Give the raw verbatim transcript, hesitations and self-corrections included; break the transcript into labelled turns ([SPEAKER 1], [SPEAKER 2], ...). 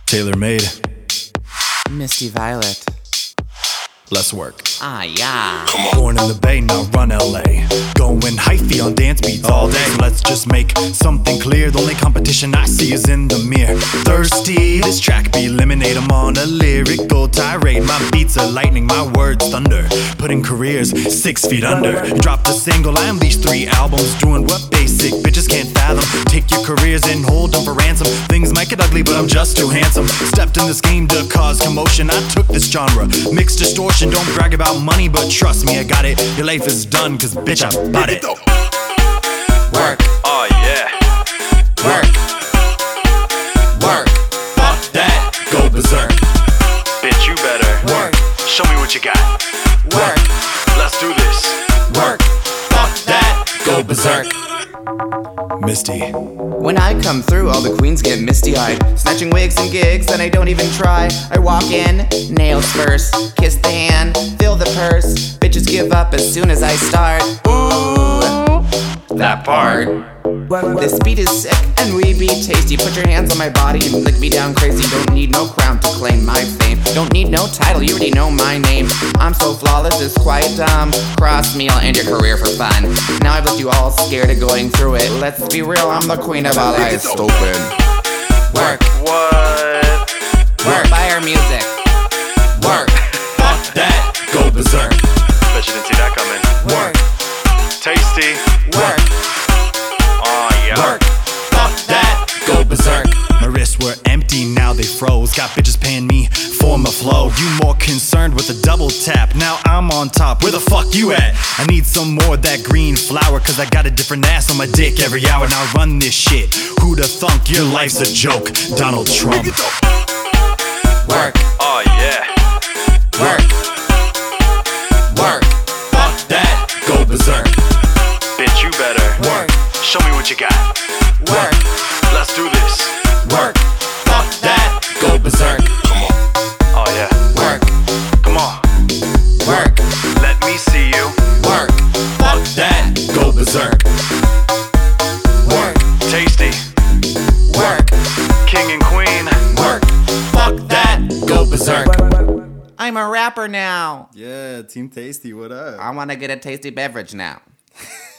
[SPEAKER 1] Tailor made.
[SPEAKER 2] Misty Violet.
[SPEAKER 1] Let's work.
[SPEAKER 2] Ah, yeah.
[SPEAKER 1] Born in the Bay, now run L A. Going hyphy on dance beats all day. So let's just make something clear. The only competition I see is in the mirror. Thirsty, this track be lemonade. I'm on a lyrical tirade. My beats are lightning, my words thunder. Putting careers six feet under. Dropped a single, I unleashed three albums. Doing what basic bitches can't fathom. Take your careers and hold them for ransom. Things might get ugly, but I'm just too handsome. Stepped in this game to cause commotion. I took this genre, mixed distortion. Don't brag about money, but trust me, I got it. Your life is done, cause bitch, I bought it.
[SPEAKER 2] Work.
[SPEAKER 1] Oh yeah.
[SPEAKER 2] Work. Work.
[SPEAKER 1] Fuck that. Go berserk. Bitch, you better
[SPEAKER 2] Work.
[SPEAKER 1] Show me what you got.
[SPEAKER 2] Work.
[SPEAKER 1] Let's do this.
[SPEAKER 2] Work.
[SPEAKER 1] Fuck that. Go berserk. Misty.
[SPEAKER 2] When I come through, all the queens get misty-eyed, snatching wigs and gigs, and I don't even try. I walk in, nails first, kiss the hand, fill the purse. Bitches give up as soon as I start. Ooh, that part. This beat is sick and we be tasty. Put your hands on my body and lick me down crazy. Don't need no crown to claim my fame. Don't need no title, you already know my name. I'm so flawless, it's quite dumb. Cross me, I'll end your career for fun. Now I've left you all scared of going through it. Let's be real, I'm the queen of L A. Stupid. Work.
[SPEAKER 1] What?
[SPEAKER 2] Work. Buy our music. Work.
[SPEAKER 1] Fuck that. Go berserk. Bet you didn't see that coming.
[SPEAKER 2] Work.
[SPEAKER 1] Tasty.
[SPEAKER 2] Work.
[SPEAKER 1] Oh yeah.
[SPEAKER 2] Work. Fuck that.
[SPEAKER 1] Go berserk. My wrists were empty, now they froze. Got bitches paying me for my flow. You more concerned with the double tap. Now I'm on top, where the fuck you at? I need some more of that green flour, cause I got a different ass on my dick every hour. Now run this shit. Who'da thunk your life's a joke? Donald Trump.
[SPEAKER 2] Work.
[SPEAKER 1] Oh yeah.
[SPEAKER 2] Work. Work.
[SPEAKER 1] Fuck that. Go berserk. Bitch, you better
[SPEAKER 2] Work.
[SPEAKER 1] Show me what you got.
[SPEAKER 2] Work.
[SPEAKER 1] Let's do this.
[SPEAKER 2] Work.
[SPEAKER 1] Fuck that. Go berserk. Come on. Oh yeah.
[SPEAKER 2] Work.
[SPEAKER 1] Come on.
[SPEAKER 2] Work.
[SPEAKER 1] Let me see you.
[SPEAKER 2] Work.
[SPEAKER 1] Fuck that. Go berserk.
[SPEAKER 2] Work.
[SPEAKER 1] Tasty.
[SPEAKER 2] Work.
[SPEAKER 1] King and queen.
[SPEAKER 2] Work.
[SPEAKER 1] Fuck that. Go berserk.
[SPEAKER 2] I'm a rapper now.
[SPEAKER 1] Yeah, Team Tasty, what up?
[SPEAKER 2] I wanna get a tasty beverage now.